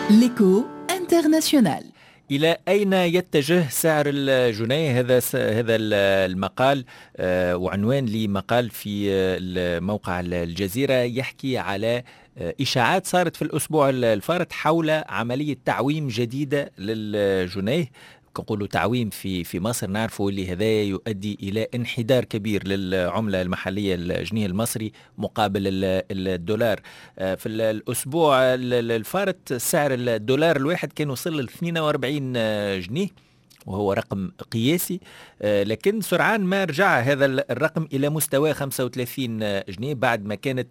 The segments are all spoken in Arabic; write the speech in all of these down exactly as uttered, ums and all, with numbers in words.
ليكو انترناسيونال. إلى أين يتجه سعر الجنيه؟ هذا هذا المقال وعنوان لمقال في موقع الجزيرة يحكي على إشاعات صارت في الأسبوع الفارط حول عملية تعويم جديدة للجنيه. نقولوا تعويم في في مصر نعرفوا اللي هذا يؤدي إلى انحدار كبير للعملة المحلية الجنيه المصري مقابل الدولار. في الأسبوع الفارط سعر الدولار الواحد كان وصل ل اثنين وأربعين جنيه وهو رقم قياسي، لكن سرعان ما رجع هذا الرقم إلى مستوى خمسة وثلاثين جنيه بعد ما كانت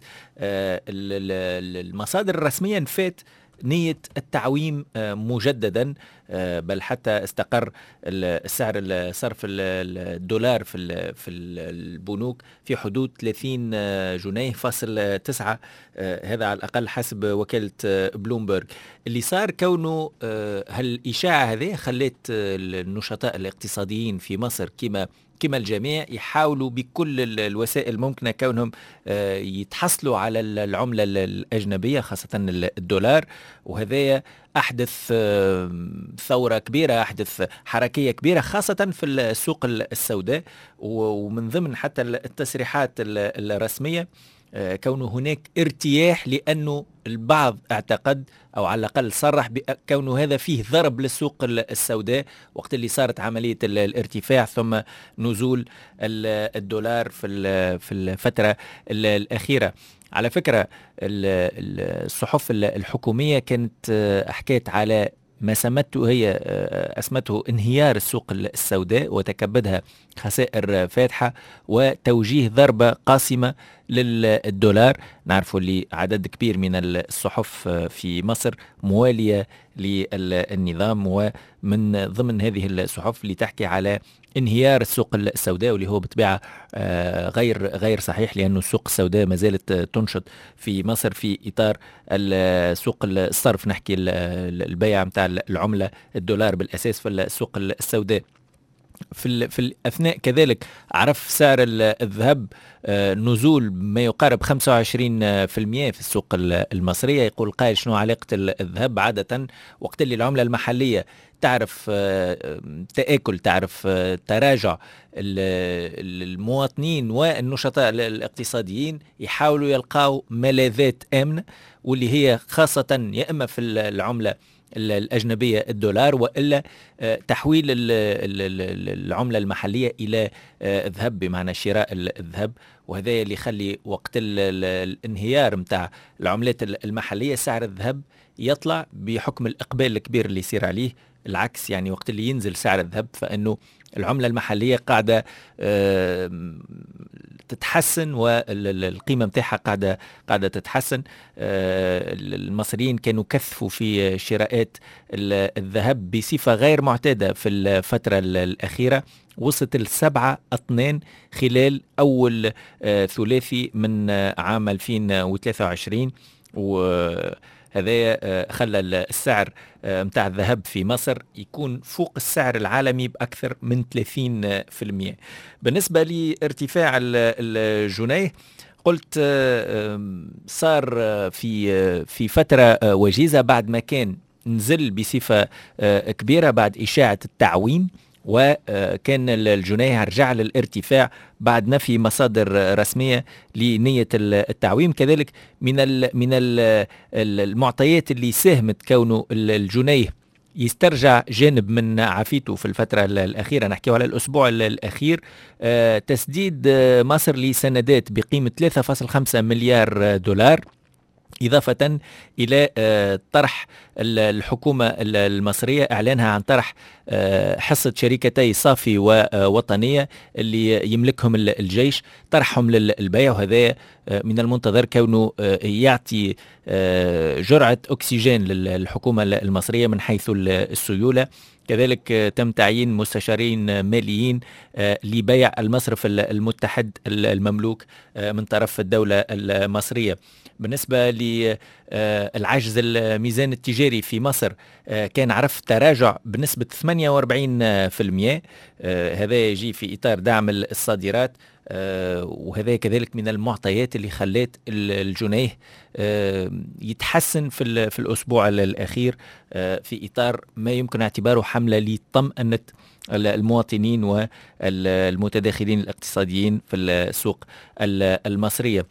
المصادر الرسمية نفت نية التعويم مجددا، بل حتى استقر السعر صرف الدولار في في البنوك في حدود ثلاثين جنيه فاصل تسعة، هذا على الأقل حسب وكالة بلومبرغ. اللي صار كونه هالإشاعة هذه خلت النشطاء الاقتصاديين في مصر كما كما الجميع يحاولوا بكل الوسائل الممكنة كونهم يتحصلوا على العملة الأجنبية خاصة الدولار، وهذا أحدث ثورة كبيرة، أحدث حركية كبيرة خاصة في السوق السوداء. ومن ضمن حتى التصريحات الرسمية كونه هناك ارتياح، لأنه البعض اعتقد أو على الأقل صرح بكونه هذا فيه ضرب للسوق السوداء وقت اللي صارت عملية الارتفاع ثم نزول الدولار في في الفترة الأخيرة. على فكرة الصحف الحكومية كانت حكيت على ما سمته هي أسمته انهيار السوق السوداء وتكبدها خسائر فاتحة وتوجيه ضربة قاسمة للدولار. نعرفوا اللي عدد كبير من الصحف في مصر موالية للنظام، ومن ضمن هذه الصحف اللي تحكي على انهيار السوق السوداء واللي هو بطبيعة غير غير صحيح، لأنه السوق السوداء ما زالت تنشط في مصر في إطار السوق الصرف، نحكي البيع متاع العملة الدولار بالأساس في السوق السوداء. في في الأثناء كذلك عرف سعر الذهب نزول ما يقارب خمسة وعشرين بالمئة في السوق المصرية. يقول قائل شنو علاقة الذهب؟ عادة وقت اللي العملة المحلية تعرف تآكل، تعرف تراجع، المواطنين والنشطاء الاقتصاديين يحاولوا يلقاو ملاذات آمنة، واللي هي خاصة يا إما في العملة الأجنبية الدولار وإلا تحويل العملة المحلية إلى ذهب بمعنى شراء الذهب. وهذا اللي يخلي وقت الانهيار متاع العملات المحلية سعر الذهب يطلع بحكم الإقبال الكبير اللي يصير عليه. العكس يعني وقت اللي ينزل سعر الذهب فإنه العملة المحلية قاعدة تتحسن والقيمة متاعها قاعدة قاعدة تتحسن. المصريين كانوا كثفوا في شراءات الذهب بصفة غير معتادة في الفترة الأخيرة، وصلت السبعة اثنين خلال أول ثلاثي من عام ألفين وثلاثة وعشرين، وهذا خلى السعر متاع الذهب في مصر يكون فوق السعر العالمي بأكثر من ثلاثين بالمئة. بالنسبة لارتفاع الجنيه قلت صار في في فترة وجيزة بعد ما كان نزل بصفة كبيرة بعد إشاعة التعويم، وكان الجنيه رجع للارتفاع بعد نفي مصادر رسمية لنية التعويم. كذلك من من المعطيات اللي ساهمت كونه الجنيه يسترجع جانب من عافيته في الفترة الأخيرة، نحكي على الأسبوع الأخير، تسديد مصر لسندات بقيمة ثلاثة فاصلة خمسة مليار دولار، إضافة إلى طرح الحكومة المصرية إعلانها عن طرح حصة شركتي صافي ووطنية اللي يملكهم الجيش، طرحهم للبيع، وهذا من المنتظر كونه يعطي جرعة أكسجين للحكومة المصرية من حيث السيولة. كذلك تم تعيين مستشارين ماليين لبيع المصرف المتحد المملوك من طرف الدولة المصرية. بالنسبة للعجز الميزان التجاري في مصر كان عرف تراجع بنسبة ثمانية وأربعين بالمئة، هذا يجي في إطار دعم الصادرات وهذا كذلك من المعطيات اللي خلت الجنيه يتحسن في في الأسبوع الأخير في إطار ما يمكن اعتباره حملة لطمأنة المواطنين والمتداخلين الاقتصاديين في السوق المصرية.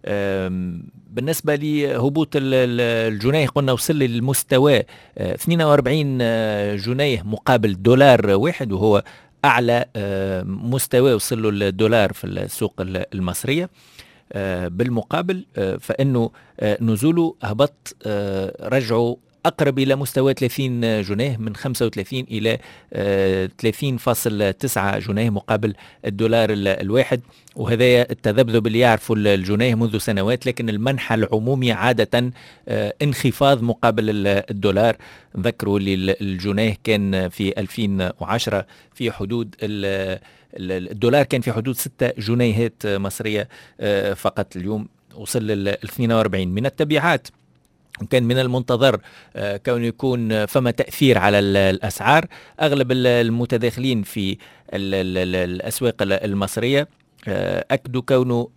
بالنسبة لهبوط الجنيه قلنا وصل للمستوى اثنين وأربعين جنيه مقابل دولار واحد، وهو أعلى مستوى وصل له الدولار في السوق المصرية. بالمقابل فإنه نزوله هبط رجعوا أقرب إلى مستوى ثلاثين جنيه، من خمسة وثلاثين إلى ثلاثين فاصلة تسعة جنيه مقابل الدولار الواحد. وهذا التذبذب اللي يعرفه الجنيه منذ سنوات، لكن المنحى العمومي عادة انخفاض مقابل الدولار. ذكروا الجنيه كان في ألفين وعشرة في حدود الدولار كان في حدود ستة جنيهات مصرية فقط، اليوم وصل ل اثنين وأربعين. من التبعات وكان من المنتظر كون يكون فما تأثير على الأسعار. أغلب المتداخلين في الأسواق المصرية أكدوا كونه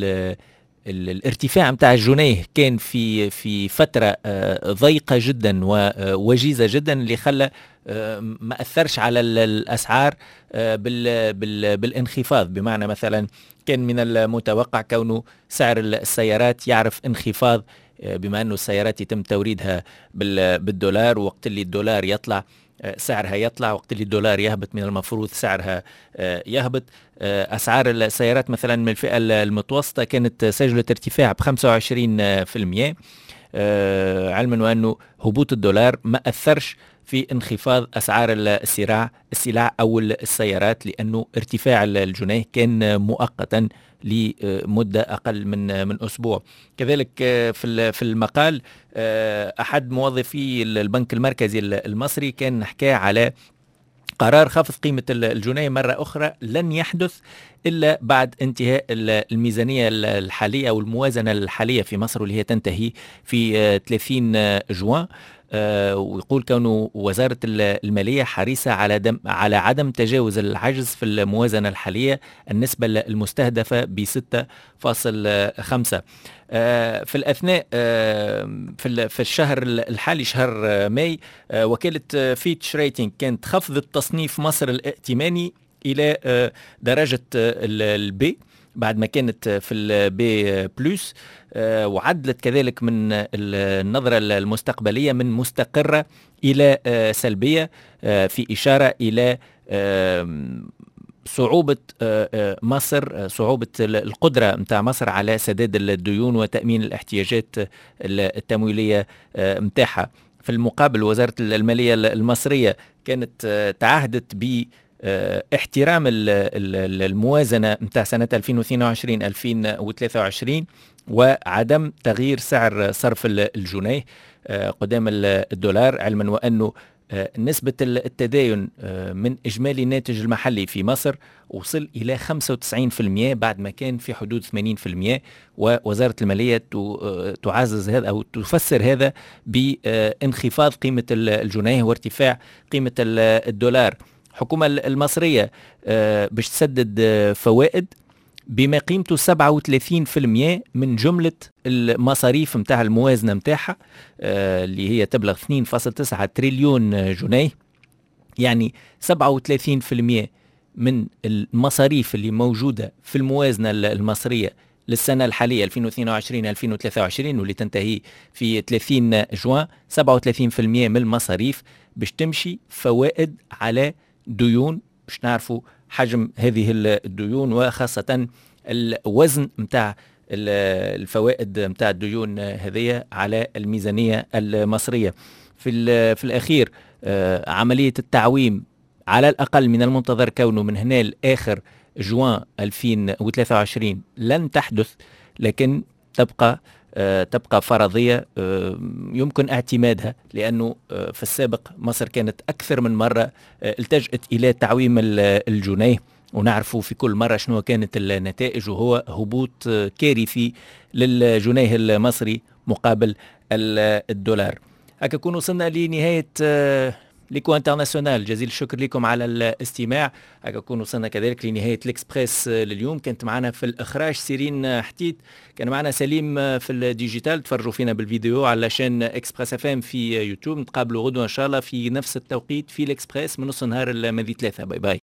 الارتفاع متاع الجنيه كان في في فترة ضيقة جدا ووجيزة جدا، اللي خلى ما أثرش على الأسعار بالانخفاض. بمعنى مثلا كان من المتوقع كونه سعر السيارات يعرف انخفاض، بما أنه السيارات يتم توريدها بالدولار، وقت اللي الدولار يطلع سعرها يطلع، وقت اللي الدولار يهبط من المفروض سعرها يهبط. أسعار السيارات مثلا من الفئة المتوسطة كانت سجلت ارتفاع ب خمسة وعشرين بالمئة، علما وأنه هبوط الدولار ما أثرش في انخفاض أسعار السلع السلع أو السيارات، لأنه ارتفاع الجنيه كان مؤقتا لمدة أقل من من أسبوع. كذلك في في المقال أحد موظفي البنك المركزي المصري كان حكى على قرار خفض قيمة الجنيه مرة أخرى لن يحدث إلا بعد انتهاء الميزانية الحالية أو الموازنة الحالية في مصر، واللي هي تنتهي في ثلاثين جوان. آه ويقول كونه وزارة المالية حريصة على دم على عدم تجاوز العجز في الموازنة الحالية النسبة المستهدفة ب ستة فاصلة خمسة. آه في الأثناء آه في, في الشهر الحالي شهر ماي آه وكالة فيتش ريتنج كانت خفضت تصنيف مصر الائتماني إلى آه درجة البي بعد ما كانت في البي بلس، وعدلت كذلك من النظرة المستقبلية من مستقرة إلى سلبية، في إشارة إلى صعوبة مصر صعوبة القدرة متاع مصر على سداد الديون وتأمين الاحتياجات التمويلية متاعها. في المقابل وزارة المالية المصرية كانت تعهدت ب احترام الموازنة متاع سنة ألفين واثنين وعشرين ألفين وثلاثة وعشرين وعدم تغيير سعر صرف الجنيه قدام الدولار، علما وأنه نسبة التداين من إجمالي الناتج المحلي في مصر وصل إلى خمسة وتسعين بالمئة بعد ما كان في حدود ثمانين بالمئة. ووزارة المالية تعزز هذا أو تفسر هذا بانخفاض قيمة الجنيه وارتفاع قيمة الدولار. الحكومة المصرية باش تسدد فوائد بما قيمته سبعة وثلاثين بالمئة من جملة المصاريف متاع الموازنة متاعها اللي هي تبلغ اثنين فاصلة تسعة تريليون جنيه. يعني سبعة وثلاثين بالمئة من المصاريف اللي موجودة في الموازنة المصرية للسنة الحالية ألفين واثنين وعشرين ألفين وثلاثة وعشرين واللي تنتهي في ثلاثين جوان، سبعة وثلاثين بالمئة من المصاريف باش تمشي فوائد على ديون. باش نعرفوا حجم هذه الديون وخاصة الوزن متاع الفوائد متاع الديون هذه على الميزانية المصرية. في, في الأخير عملية التعويم على الأقل من المنتظر كونه من هنا لآخر جوان ألفين وثلاثة وعشرين لن تحدث، لكن تبقى تبقى فرضية يمكن اعتمادها، لأنه في السابق مصر كانت أكثر من مرة التجأت إلى تعويم الجنيه، ونعرفوا في كل مرة شنو كانت النتائج، وهو هبوط كارثي للجنيه المصري مقابل الدولار. هكا كون وصلنا لنهاية ليكو انترناسيونال. جزيل الشكر لكم على الاستماع. هكا نكون وصلنا كذلك لنهاية الإكسبريس لليوم. كانت معنا في الإخراج سيرين حتيت، كان معنا سليم في الديجيتال. تفرجوا فينا بالفيديو على شان إكسبريس اف ام في يوتيوب. نتقابلوا غدوة إن شاء الله في نفس التوقيت في الإكسبريس من نص نهار الماضي ثلاثة. باي باي.